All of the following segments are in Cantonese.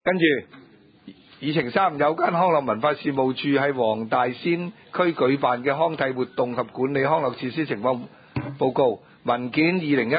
跟住議程3，有關康樂文化事務處喺黃大仙區舉辦嘅康體活動及管理康樂設施情況報告文件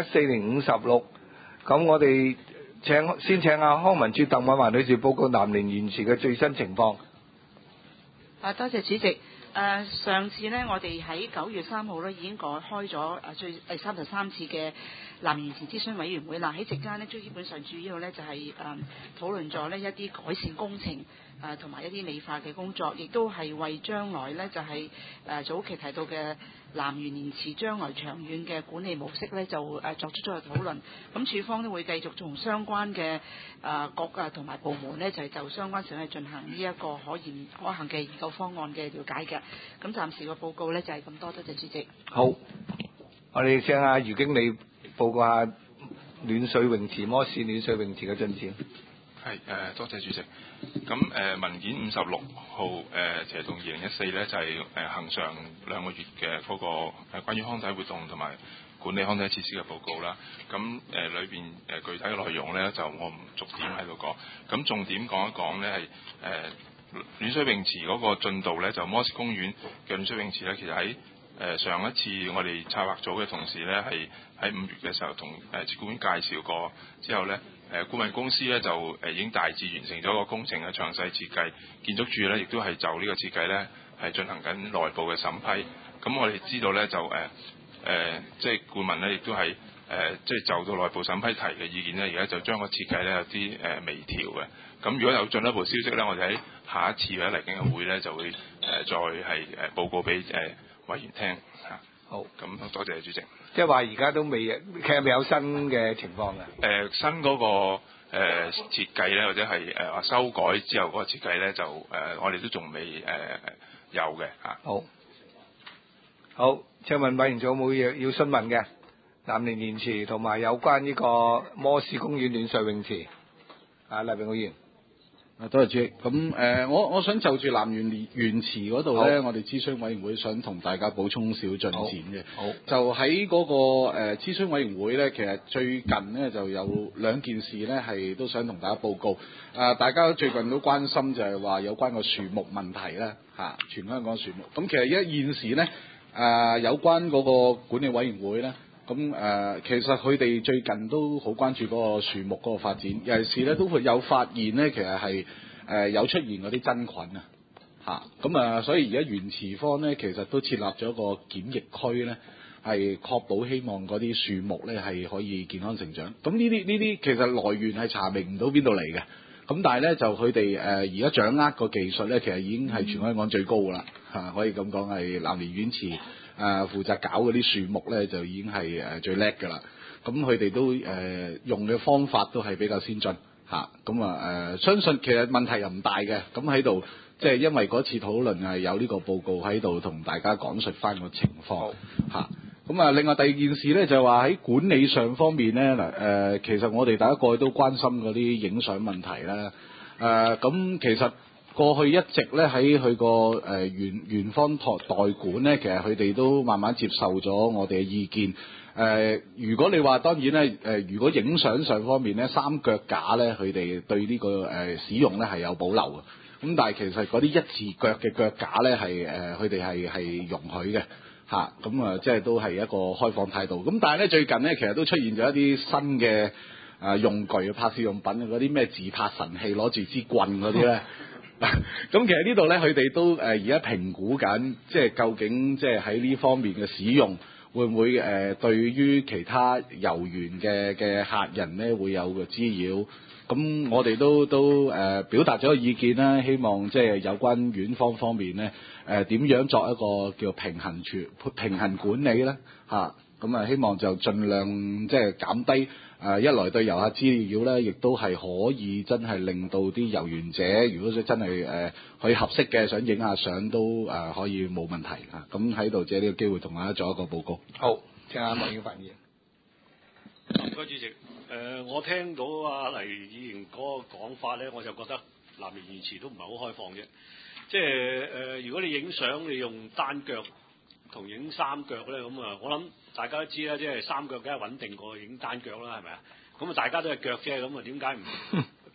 2014-56。咁我哋先請康文署鄧敏華女士報告南蓮園池嘅最新情況。 多謝主席。上次呢，我哋喺9月3號呢已經開咗第33次嘅南蓮園池諮詢委員會啦。喺席間呢，基本上主要呢就係討論咗呢一啲改善工程同埋一啲美化嘅工作，亦都係為將來呢就係早期提到嘅南園蓮池將來長遠嘅管理模式呢，就作出咗個討論。咁署方都會繼續同相關嘅局同埋部門呢，就相關事宜進行呢一個可行嘅研究方案嘅了解嘅。咁暫時個報告呢，就係咁多，多謝主席。 好，我哋請阿余經理報告下暖水泳池摩士暖水泳池嘅進展。 係多謝主席。咁文件56號斜同2014咧就係恆常2個月嘅嗰個關於康體活動同埋管理康體設施嘅報告啦。咁裏邊具體嘅內容咧就我唔逐點喺度講。咁重點講一講咧係暖水泳池嗰個進度咧，就摩士公園嘅暖水泳池咧，其實喺上一次我哋策劃組嘅同事咧係喺5月嘅時候同設管介紹過之後咧。顧問公司咧就已經大致完成咗個工程嘅詳細設計，建築署咧亦都係就呢個設計咧係進行緊內部嘅審批。咁我哋知道咧就即係顧問咧亦都係即係就到內部審批提嘅意見咧，而家就將個設計咧有啲微調嘅。咁如果有進一步消息咧，我哋喺下一次嘅嚟緊嘅會咧就會再係報告俾委員聽嚇。好，咁多謝主席。 即係話而家都未，其實未有新嘅情況嘅。 新嗰個設計咧，或者係修改之後嗰個設計咧，就我哋都仲未有嘅嚇。 好，請問委員仲有冇嘢要詢問嘅？南蓮園池同埋有關呢個摩士公園暖水泳池。黎炳議員。 多謝主席。咁我想就住南園池嗰度咧，我哋諮詢委員會想同大家補充少進展嘅。好，就喺嗰個諮詢委員會咧，其實最近咧就有2件事咧係都想同大家報告。大家最近都關心就係話有關個樹木問題咧嚇，全香港樹木。咁其實現時咧有關嗰個管理委員會咧。咁其實佢哋最近都好關注嗰個樹木嗰個發展，尤其是咧都會有發現咧，其實係有出現嗰啲真菌啊嚇，咁所以而家園池方咧其實都設立咗個檢疫區咧，係確保希望嗰啲樹木咧係可以健康成長。咁呢啲其實來源係查明唔到邊度嚟嘅，咁但係咧就佢哋而家掌握個技術咧，其實已經係全香港最高㗎啦嚇，可以咁講係南蓮園池。負責搞嗰啲樹木咧，就已經係最叻㗎啦。咁佢哋都用嘅方法都係比較先進嚇。咁相信其實問題又唔大嘅。咁喺度即係因為嗰次討論係有呢個報告喺度同大家講述翻個情況嚇。咁另外第二件事咧就係話喺管理上方面咧其實我哋大家過去都關心嗰啲影相問題啦。咁其實過去一直咧喺佢個園方代管咧，其實佢哋都慢慢接受咗我哋嘅意見。如果你話當然咧，如果影相上方面咧3腳架咧，佢哋對呢個使用咧係有保留嘅。咁但係其實嗰啲一字腳嘅腳架咧係佢哋係容許嘅嚇。咁即係都係一個開放態度。咁但係咧最近咧其實都出現咗一啲新嘅用具拍攝用品，嗰啲咩自拍神器攞住支棍嗰啲咧。咁其實呢度咧，佢哋都而家評估緊，即係究竟即係喺呢方面嘅使用，會唔會對於其他遊園嘅客人咧會有個滋擾？咁我哋都表達咗個意見啦，希望即係有關園方方面咧點樣作一個叫平衡管理咧嚇。咁希望就盡量即係減低一來對遊客滋擾咧，亦都係可以真係令到啲遊園者，如果真係佢合適嘅想影下相都可以冇問題嚇。咁喺度借呢個機會同大家做一個報告。 好，請阿麥耀發議員。 唔該主席。我聽到黎議員嗰個講法咧，我就覺得南蓮園池都唔係好開放啫。即係如果你影相你用單腳同影3腳咧，咁我諗大家都知啦，即係3腳梗係穩定過影單腳啦，係咪啊？咁大家都係腳啫，咁點解唔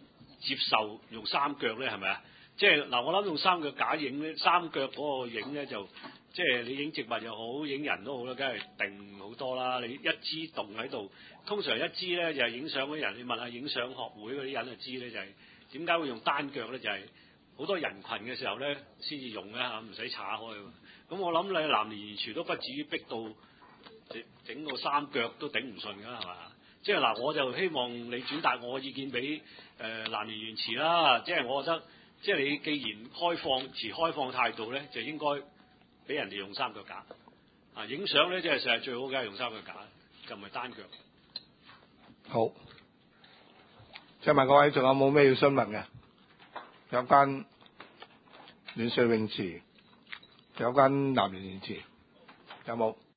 接受用三腳咧？係咪啊？即係嗱，我諗用三腳架影咧，三腳嗰個影咧就即係你影植物又好，影人都好啦，梗係定好多啦。你一支動喺度，通常一支咧就係影相嗰啲人，你問下影相學會嗰啲人就知咧，就係點解會用單腳咧？就係好多人群嘅時候咧先至用咧嚇，唔使岔開。咁我諗你南蓮園廚都不至於逼到整個三腳都頂唔順㗎，係嘛？即係嗱，我就希望你轉達我意見俾南蓮園廚啦。即係我覺得，即係你既然持開放態度咧，就應該俾人哋用三腳架。啊，影相咧即係實係最好梗係用三腳架，就唔係單腳。 好，請問各位仲有冇咩要詢問嘅？有關暖水泳池，有關南蓮園池，有冇？